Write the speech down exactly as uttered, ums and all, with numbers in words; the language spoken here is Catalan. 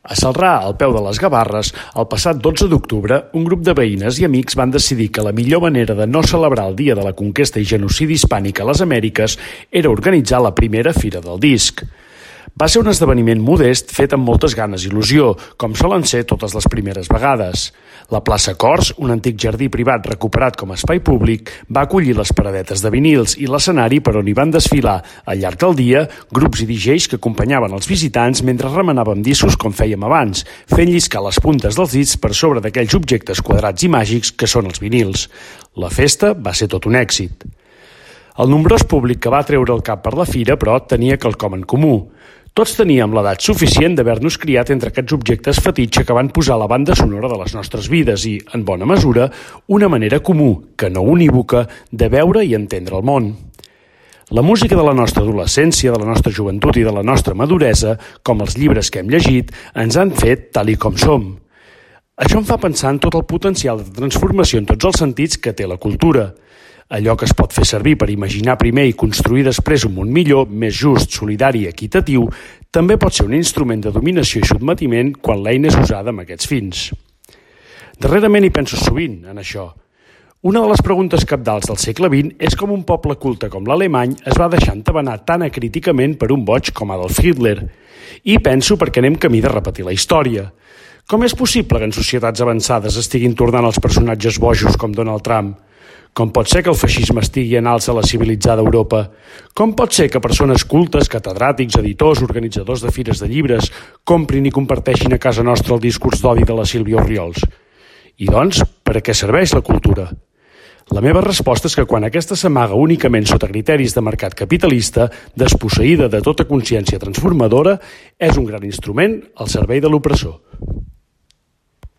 A Celrà, al peu de les Gavarres, el passat dotze d'octubre, un grup de veïnes i amics van decidir que la millor manera de no celebrar el Dia de la Conquesta i Genocidi Hispànic a les Amèriques era organitzar la primera Fira del Disc. Va ser un esdeveniment modest fet amb moltes ganes i il·lusió, com solen ser totes les primeres vegades. La plaça Cors, un antic jardí privat recuperat com a espai públic, va acollir les paradetes de vinils i l'escenari per on hi van desfilar, al llarg del dia, grups i D Js que acompanyaven els visitants mentre remenàvem discos com fèiem abans, fent lliscar les puntes dels dits per sobre d'aquells objectes quadrats i màgics que són els vinils. La festa va ser tot un èxit. El nombrós públic que va treure el cap per la fira, però, tenia quelcom en comú. Tots teníem l'edat suficient d'haver-nos criat entre aquests objectes fetitxe que van posar la banda sonora de les nostres vides i, en bona mesura, una manera comú, que no unívoca, de veure i entendre el món. La música de la nostra adolescència, de la nostra joventut i de la nostra maduresa, com els llibres que hem llegit, ens han fet tal i com som. Això em fa pensar en tot el potencial de transformació en tots els sentits que té la cultura. Allò que es pot fer servir per imaginar primer i construir després un món millor, més just, solidari i equitatiu, també pot ser un instrument de dominació i sotmetiment quan l'eina és usada amb aquests fins. Darrerament hi penso sovint, en això. Una de les preguntes cabdals del segle vint és com un poble culte com l'alemany es va deixar entabanar tan acríticament per un boig com Adolf Hitler. I penso perquè anem camí de repetir la història. Com és possible que en societats avançades estiguin tornant els personatges bojos com Donald Trump? Com pot ser que el feixisme estigui en alça a la civilitzada Europa? Com pot ser que persones cultes, catedràtics, editors, organitzadors de fires de llibres, comprin i comparteixin a casa nostra el discurs d'odi de la Sílvia Orriols? I doncs, per a què serveix la cultura? La meva resposta és que quan aquesta s'amaga únicament sota criteris de mercat capitalista, desposseïda de tota consciència transformadora, és un gran instrument al servei de l'opressor.